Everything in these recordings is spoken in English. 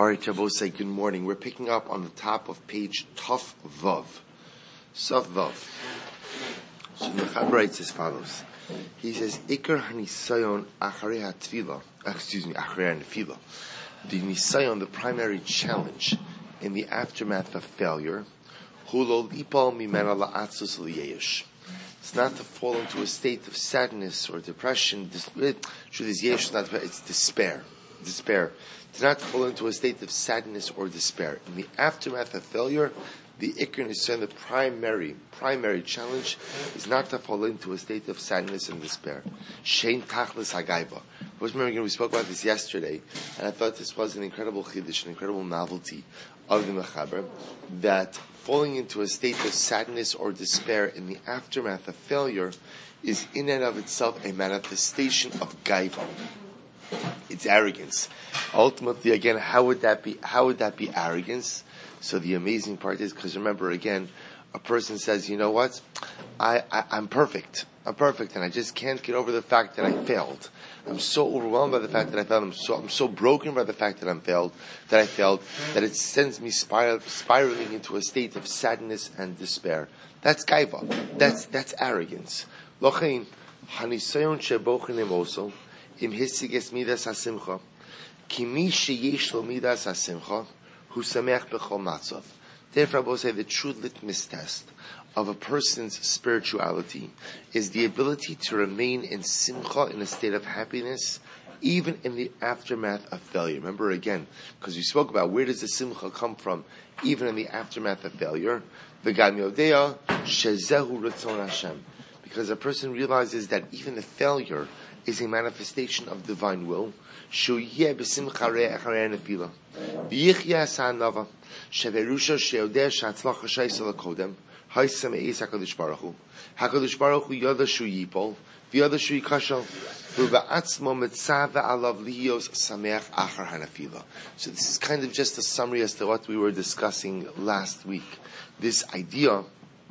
Alright, Shabbos say good morning. We're picking up on the top of page Tuf Vav. Saf Vav. So the Mechaber writes as follows. He says, Ikar hanisayon acharei hatfila. Acharei hanefila. The nisayon, the primary challenge in the aftermath of failure, hulo lipal mimena la'atzus liyesh. It's not to fall into a state of sadness or depression. It's despair. Despair. To not fall into a state of sadness or despair. In the aftermath of failure, the Ikar Nisayon, the primary challenge, is not to fall into a state of sadness and despair. Shein tachlis hagaiva. We spoke about this yesterday, and I thought this was an incredible chiddush, an incredible novelty of the Mechaber, that falling into a state of sadness or despair in the aftermath of failure is in and of itself a manifestation of gaiva. It's arrogance. Ultimately, again, how would that be arrogance? So the amazing part is, because remember, again, a person says, you know what? I'm perfect. I'm perfect, and I just can't get over the fact that I failed. I'm so overwhelmed by the fact that I failed. I'm so broken by the fact that I failed, that it sends me spiraling into a state of sadness and despair. That's gaiva. That's arrogance. Lochein, hanisayon shebochen emoso, im hisiges midas hasimcha, ki mi sheyesh lo midas hasimcha, hu sameach bechol matzav. Therefore, I will say the true litmus test of a person's spirituality is the ability to remain in simcha, in a state of happiness, even in the aftermath of failure. Remember again, because we spoke about where does the simcha come from, even in the aftermath of failure. V'gam yodea shezehu ratzon Hashem. Because a person realizes that even the failure is a manifestation of divine will. Shuyeh b'simcha re'eh acharei nefila. V'yichya sa'anava. Sheverusha sheodeh she'atzlacha she'isel kodem. Haisem eis HaKadosh Baruch Hu. HaKadosh Baruch Hu yada shu yipol. V'yada shu yikashal. V'ba'atzmo metzav alav liyos sameach achar hanafila. So this is kind of just a summary as to what we were discussing last week. This idea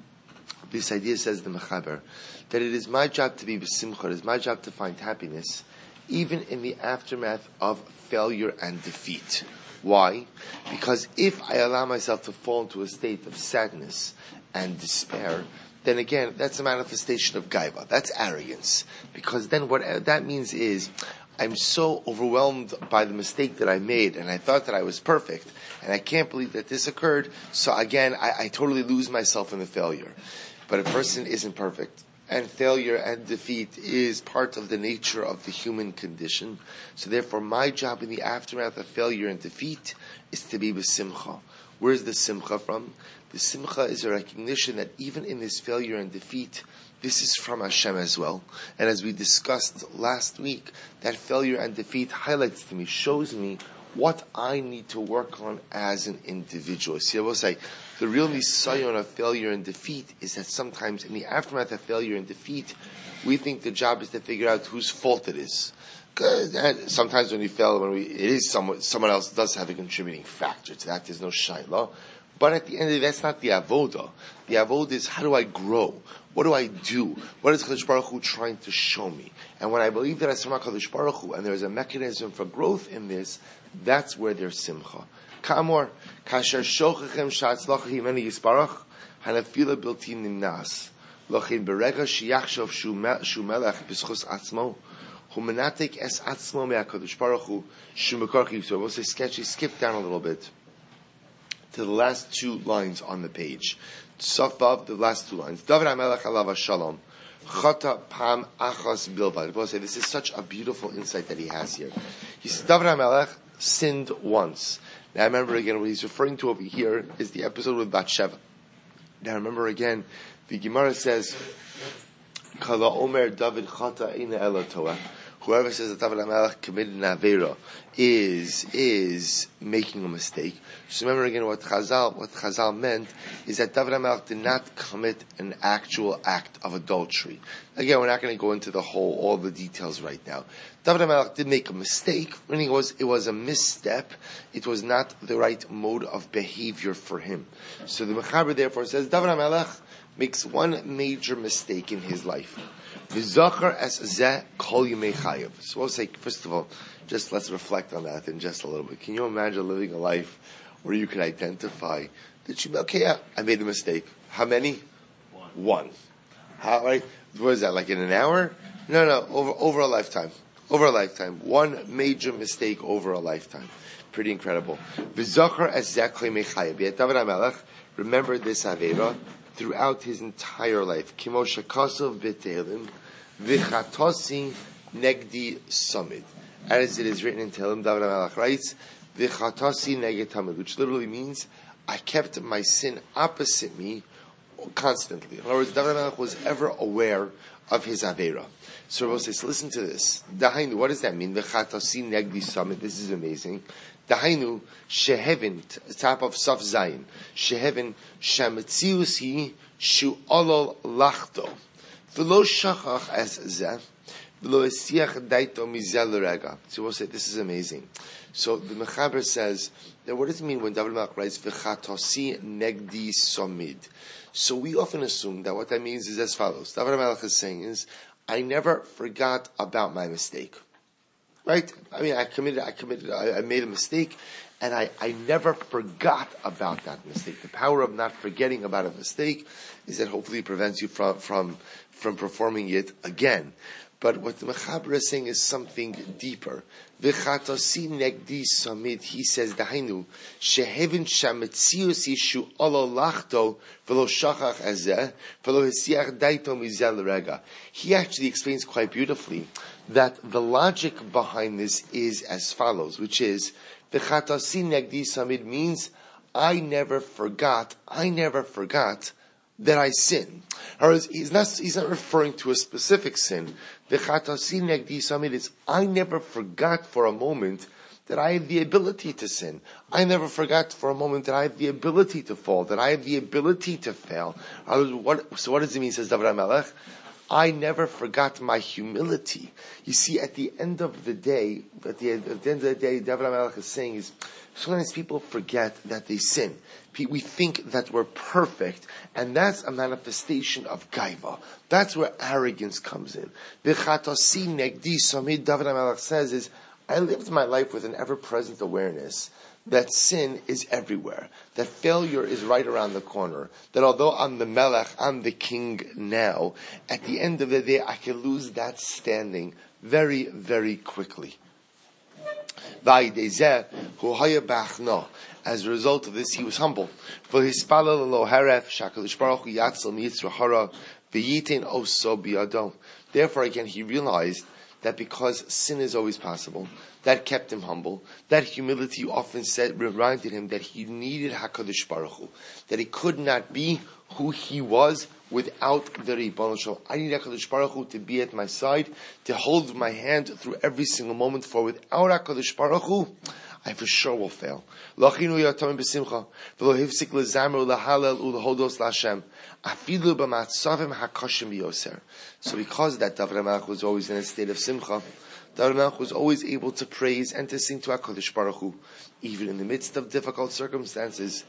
says the Mechaber, that it is my job to be b'simcha, it is my job to find happiness, even in the aftermath of failure and defeat. Why? Because if I allow myself to fall into a state of sadness and despair, then again, that's a manifestation of gaiva. That's arrogance. Because then what that means is, I'm so overwhelmed by the mistake that I made, and I thought that I was perfect, and I can't believe that this occurred, so again, I totally lose myself in the failure. But a person isn't perfect. And failure and defeat is part of the nature of the human condition. So therefore, my job in the aftermath of failure and defeat is to be b'simcha. Where's the simcha from? The simcha is a recognition that even in this failure and defeat, this is from Hashem as well. And as we discussed last week, that failure and defeat highlights to me, shows me what I need to work on as an individual. See, I will say, the real nisayon of failure and defeat is that sometimes in the aftermath of failure and defeat, we think the job is to figure out whose fault it is. Sometimes when we fail, it is someone else does have a contributing factor to that. There's no shayla. But at the end of the day, that's not the avoda. The avoda is, how do I grow? What do I do? What is Kadosh Baruch Hu trying to show me? And when I believe that I serve Kadosh Baruch Hu, and there's a mechanism for growth in this, that's where there's simcha. Ka'amor, kasher shochachem sha'atzlacha himeni yisparach, hanafila bilti nimnas. Lochin berega sheyachshov shu melech b'schus atzmo, hu menatek es atzmo me'akadosh Baruch Hu, shu mekarchi. So I will say, skip down a little bit to the last two lines on the page. Safav, the last two lines. David HaMelech alav shalom. Chata pam achas bilvad. I will say, this is such a beautiful insight that he has here. He says, David HaMelech sinned once. Now remember again, what he's referring to over here is the episode with Bathsheba. Now remember again, the Gemara says, Kala Omer David Chata Ina Ela Toa. Whoever says that David HaMelech committed an avera is making a mistake. So remember again, what Chazal meant is that David HaMelech did not commit an actual act of adultery. Again, we're not going to go into all the details right now. David HaMelech did make a mistake. Meaning it was a misstep. It was not the right mode of behavior for him. So the Mechaber therefore says David HaMelech makes one major mistake in his life. V'zocher es zeh kol yimei chayav. So we'll say, first of all, just let's reflect on that in just a little bit. Can you imagine living a life where you can identify that you, okay, yeah, I made a mistake. How many? One. How, right? What is that, like in an hour? No, over a lifetime. Over a lifetime. One major mistake over a lifetime. Pretty incredible. V'zocher es zeh kol yimei chayav. Yet David HaMelech remembered this Avera throughout his entire life. Kimo shekasov b'Teilim, v'chatosi negdi samid. As it is written in Tehillim, David HaMelech writes, v'chatosi neged tamid, which literally means, I kept my sin opposite me constantly. In other words, David HaMelech was ever aware of his Avera. So Rabbi says, listen to this. Dahainu, what does that mean? V'chatosi negdi samid. This is amazing. Dahainu, shehevin, top of Saf Zayin. Shehevin, shametzius hi, shu olol lachto. V'lo shachach es zeh, v'lo esiach daito mizel rega. So we'll say, this is amazing. So the Mechaber says, that what does it mean when David HaMelech writes, v'chatosi negdi somid? So we often assume that what that means is as follows. David HaMelech is saying is, I never forgot about my mistake. Right? I mean, I made a mistake, and I never forgot about that mistake. The power of not forgetting about a mistake is that hopefully it prevents you from performing it again. But what the Mechaber is saying is something deeper. V'chatosi negdi samid, he says, Dahainu, shehevin shametzius yishu olo lachto, v'lo shachach ezeh, v'lo hesiach daito mizel rega. He actually explains quite beautifully that the logic behind this is as follows, which is, v'chatosi negdi samid means, I never forgot that I sin. He's not referring to a specific sin. V'chatosi negdi samid is, I never forgot for a moment that I have the ability to sin. I never forgot for a moment that I have the ability to fall, that I have the ability to fail. So what does it mean, says David HaMelech? I never forgot my humility. You see, at the end of the day, David HaMelech is saying is, sometimes people forget that they sin. We think that we're perfect, and that's a manifestation of gaiva. That's where arrogance comes in. V'chatosi negdi samid, David HaMelech says is, I lived my life with an ever-present awareness that sin is everywhere, that failure is right around the corner, that although I'm the melech, I'm the king now, at the end of the day I can lose that standing very, very quickly. As a result of this, he was humble. Therefore, again, he realized that because sin is always possible, that kept him humble. That humility often reminded him that he needed HaKadosh Baruch Hu, that he could not be who he was without the Ribbon Shalom. I need HaKadosh Baruch Hu to be at my side, to hold my hand through every single moment, for without HaKadosh Baruch Hu, I for sure will fail. So because of that, David HaMelech was always in a state of simcha. David HaMelech was always able to praise and to sing to HaKadosh Baruch Hu, even in the midst of difficult circumstances.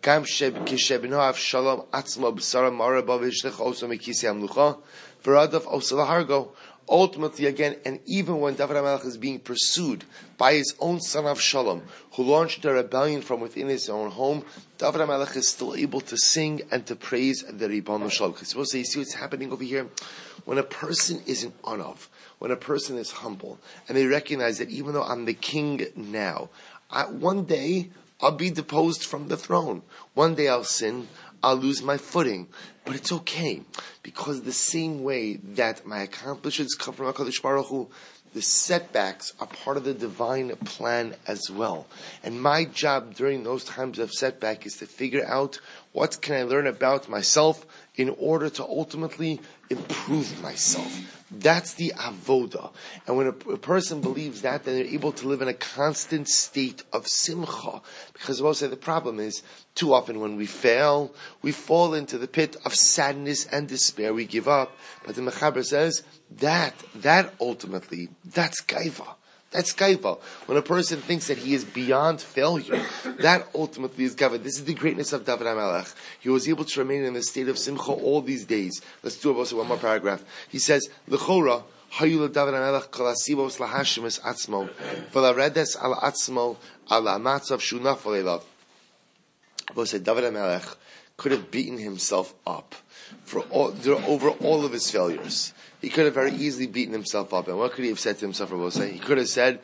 Ultimately, again, and even when David HaMelech is being pursued by his own son Avshalom, who launched a rebellion from within his own home, David HaMelech is still able to sing and to praise the Ribbon Shalom. Because you see what's happening over here? When a person is in Anav, when a person is humble, and they recognize that even though I'm the king now, one day I'll be deposed from the throne. One day I'll sin, I'll lose my footing. But it's okay, because the same way that my accomplishments come from HaKadosh Baruch Hu, the setbacks are part of the divine plan as well. And my job during those times of setback is to figure out what can I learn about myself in order to ultimately improve myself. That's the avoda. And when a person believes that, then they're able to live in a constant state of simcha. Because also the problem is, too often when we fail, we fall into the pit of sadness and despair. We give up. But the Mechaber says, that ultimately, that's gaiva. That's gaiva. When a person thinks that he is beyond failure, that ultimately is gaiva. This is the greatness of David HaMelech. He was able to remain in the state of simcha all these days. Let's do also one more paragraph. He says, L'chora, Hayul David HaMelech kol asibos lahashimis atzmo, v'laredes al atzmo al amatzav shunafal elav. But said David HaMelech could have beaten himself up over all of his failures. He could have very easily beaten himself up. And what could he have said to himself? He could have said,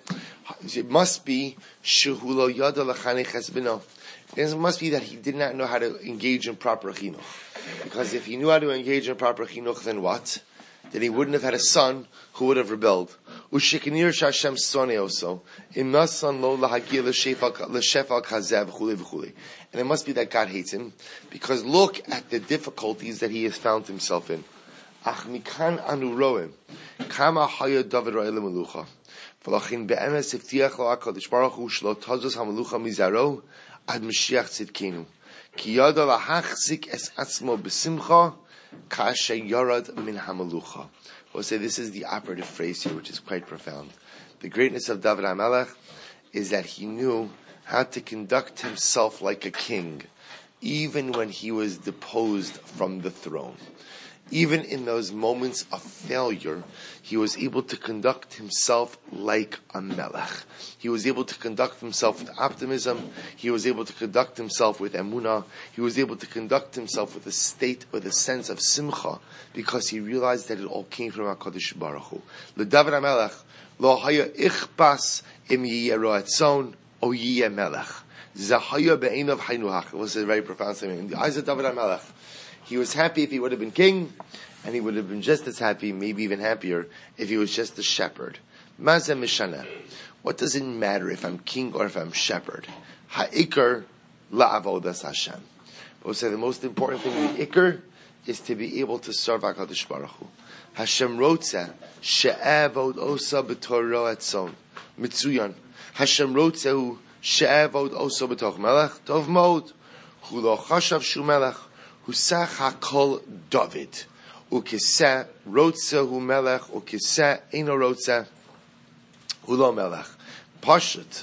it must be shehulo yada lachanech esbino. It must be that he did not know how to engage in proper chinuch. Because if he knew how to engage in proper chinuch, then what? Then he wouldn't have had a son who would have rebelled. Ushikinir shashem soneoso imasan lo lahagir l'shefal kazev v'chule v'chule. And it must be that God hates him, because look at the difficulties that he has found himself in. Ach mikan anu roim kama haya David ro'el melucha v'lachin be'emes iftiach lo HaKadosh Baruch Hu shlo tazos hamelucha mizaro ad Mashiach tzidkenu ki yada lahachzik es atzmo b'simcha kashe yarad min hamelucha. We'll say this is the operative phrase here, which is quite profound. The greatness of David HaMelech is that he knew how to conduct himself like a king, even when he was deposed from the throne. Even in those moments of failure, he was able to conduct himself like a melech. He was able to conduct himself with optimism. He was able to conduct himself with emunah. He was able to conduct himself with a state, with a sense of simcha, because he realized that it all came from HaKadosh Baruch Hu. LeDavid HaMelech, lo haya ichpas im yiyeh ro'atzon o yiyeh melech. Zahaya be'einav haynuhach. It was a very profound statement. In the eyes of David HaMelech, he was happy if he would have been king, and he would have been just as happy, maybe even happier, if he was just a shepherd. Mazeh mishana. What does it matter if I'm king or if I'm shepherd? Ha'ikar la'avodas Hashem. But we'll say the most important thing in the ikar is to be able to serve HaKadosh Baruch Hu. Hashem rotzeh she'avod osa b'torah etzon mitzuyan. Hashem rotzeh she'avod osa b'toch melech tov mod hu lo chashav shu melech. Husach hakol David, ukiseh rotze hu melech, ukiseh eno rotze hu lo melech. Pashat.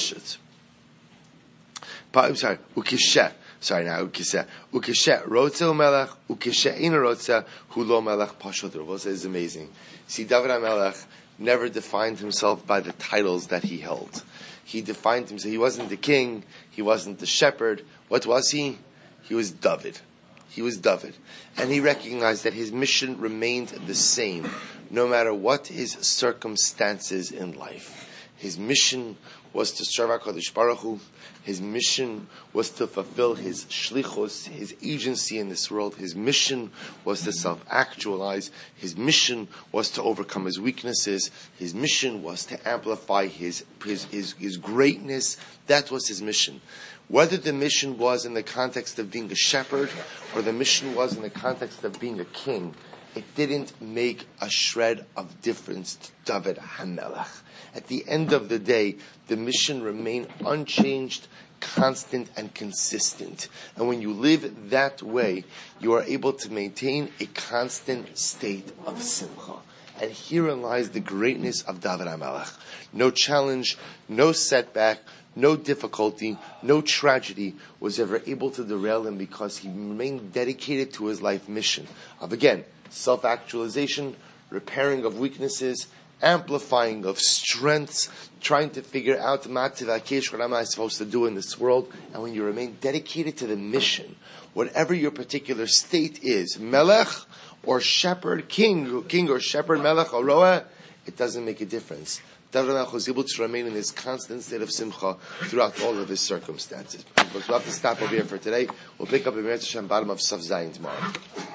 Ukiseh. Sorry now, ukiseh. Ukiseh rotze hu melech, ukiseh eno rotze hu lo melech. Pashat. Rav is amazing. See, David HaMelech never defined himself by the titles that he held. He defined himself. He wasn't the king. He wasn't the shepherd. What was he? He was David. He was David. And he recognized that his mission remained the same, no matter what his circumstances in life. His mission was to serve HaKadosh Baruch Hu. His mission was to fulfill his shlichus, his agency in this world. His mission was to self-actualize. His mission was to overcome his weaknesses. His mission was to amplify his greatness. That was his mission. Whether the mission was in the context of being a shepherd or the mission was in the context of being a king, it didn't make a shred of difference to David HaMelech. At the end of the day, the mission remained unchanged, constant, and consistent. And when you live that way, you are able to maintain a constant state of simcha. And herein lies the greatness of David HaMelech. No challenge, no setback, no difficulty, no tragedy was ever able to derail him, because he remained dedicated to his life mission of, again, self-actualization, repairing of weaknesses, amplifying of strengths, trying to figure out what am I supposed to do in this world. And when you remain dedicated to the mission, whatever your particular state is, melech or shepherd, king or shepherd, melech or roeh, it doesn't make a difference. David HaMelech was able to remain in this constant state of simcha throughout all of his circumstances. We'll have to stop over here for today. We'll pick up in Meretz Hashem bottom of Saf Zayin tomorrow.